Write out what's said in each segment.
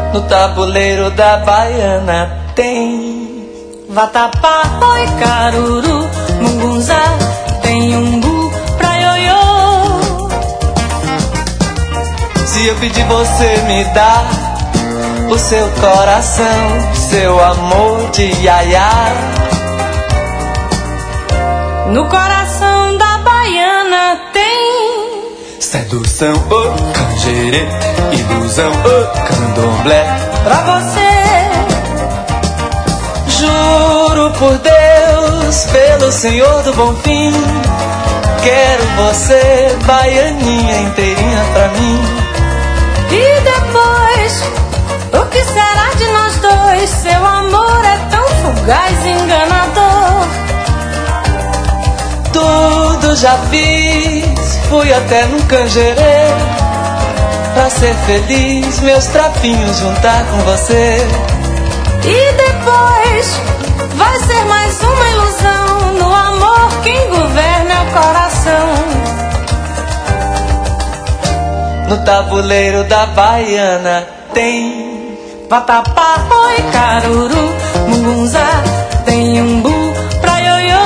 No tabuleiro da baiana tem vatapá, oi, caruru, mungunzá, tem umbu pra ioiô. Se eu pedir, você me dá o seu coração, seu amor de iaiá. No coração da baiana tem sedução, oh, canjerê, ilusão, oh, candomblé. Pra você, juro por Deus, pelo Senhor do Bom Fim, quero você, baianinha inteirinha pra mim. E depois, o que será de nós dois? Seu amor é tão fugaz e enganador. Tudo já fiz, fui até no canjerê, pra ser feliz, meus trapinhos juntar com você. E depois, vai ser mais uma ilusão. No amor quem governa é o coração. No tabuleiro da baiana tem vatapá, oi, caruru, mungunzá, tem umbu pra ioiô.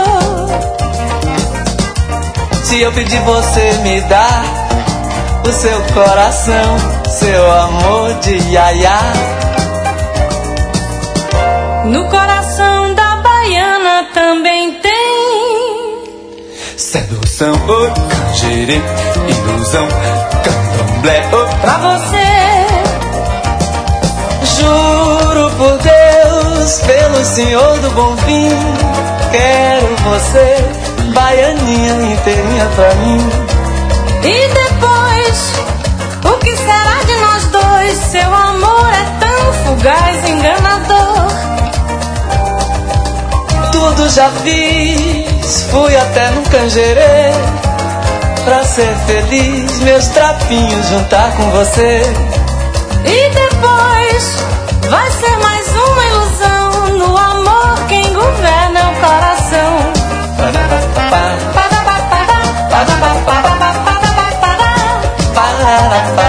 Se eu pedir, você me dá o seu coração, seu amor de iaiá. No coração da baiana também tem sedução, oh, canjerê, ilusão, candomblé, oh. Pra você, juro por Deus, pelo Senhor do Bom Fim, quero você, baianinha inteirinha pra mim. e depois, o que será de nós dois? Seu amor é tão fugaz e enganador. Tudo já fiz, fui até no canjerê, pra ser feliz, meus trapinhos juntar com você. E depois, vai ser mais uma ilusão. No amor quem governa é o coração. Parará,